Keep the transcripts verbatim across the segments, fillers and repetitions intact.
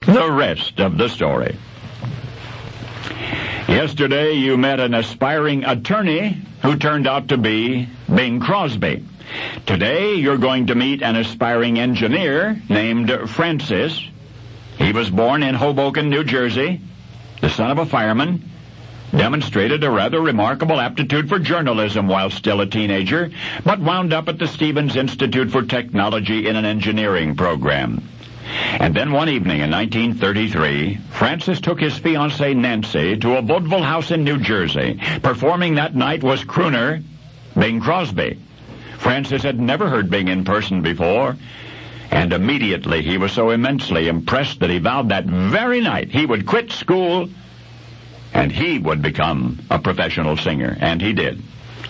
The rest of the story. Yesterday, you met an aspiring attorney who turned out to be Bing Crosby. Today, you're going to meet an aspiring engineer named Francis. He was born in Hoboken, New Jersey, the son of a fireman, demonstrated a rather remarkable aptitude for journalism while still a teenager, but wound up at the Stevens Institute for Technology in an engineering program. And then one evening in nineteen thirty-three, Francis took his fiancée Nancy to a vaudeville house in New Jersey. Performing that night was crooner Bing Crosby. Francis had never heard Bing in person before, and immediately he was so immensely impressed that he vowed that very night he would quit school and he would become a professional singer, and he did.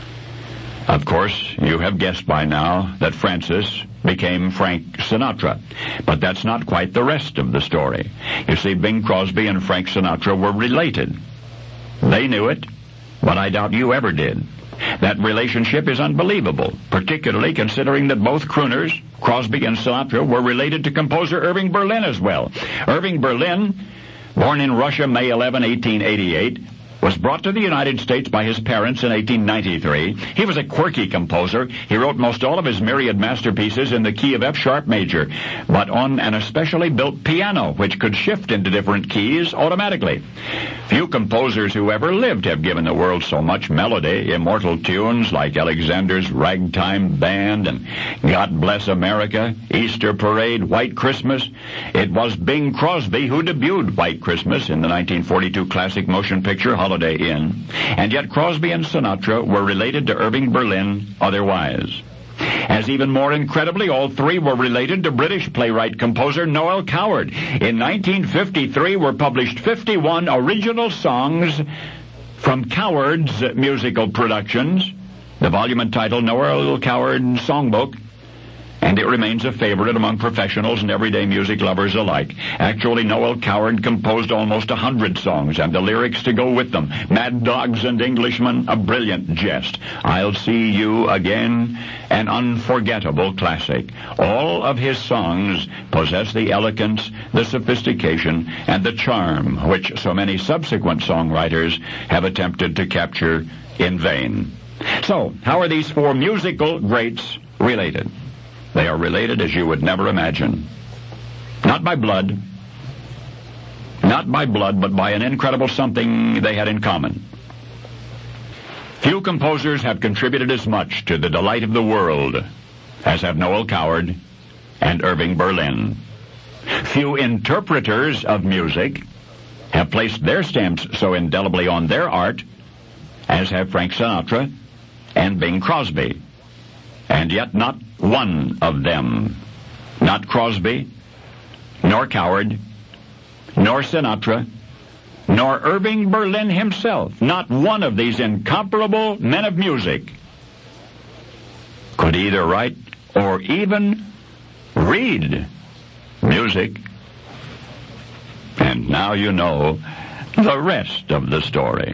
Of course, you have guessed by now that Francis became Frank Sinatra, but that's not quite the rest of the story. You see, Bing Crosby and Frank Sinatra were related. They knew it, but I doubt you ever did. That relationship is unbelievable, particularly considering that both crooners, Crosby and Sinatra, were related to composer Irving Berlin as well. Irving Berlin, born in Russia May eleventh, eighteen eighty-eight, was brought to the United States by his parents in eighteen ninety-three. He was a quirky composer. He wrote most all of his myriad masterpieces in the key of F-sharp major, but on an especially built piano, which could shift into different keys automatically. Few composers who ever lived have given the world so much melody, immortal tunes like Alexander's Ragtime Band and God Bless America, Easter Parade, White Christmas. It was Bing Crosby who debuted White Christmas in the nineteen forty-two classic motion picture Holiday Inn, and yet Crosby and Sinatra were related to Irving Berlin otherwise. As even more incredibly, all three were related to British playwright-composer Noel Coward. In nineteen fifty-three were published fifty-one original songs from Coward's musical productions, the volume entitled Noel Coward Songbook, and it remains a favorite among professionals and everyday music lovers alike. Actually, Noel Coward composed almost a hundred songs, and the lyrics to go with them. Mad Dogs and Englishmen, a brilliant jest. I'll See You Again, an unforgettable classic. All of his songs possess the elegance, the sophistication, and the charm which so many subsequent songwriters have attempted to capture in vain. So, how are these four musical greats related? They are related as you would never imagine. Not by blood, not by blood, but by an incredible something they had in common. Few composers have contributed as much to the delight of the world as have Noel Coward and Irving Berlin. Few interpreters of music have placed their stamps so indelibly on their art as have Frank Sinatra and Bing Crosby. And yet not one of them, not Crosby, nor Coward, nor Sinatra, nor Irving Berlin himself, not one of these incomparable men of music could either write or even read music. And now you know the rest of the story.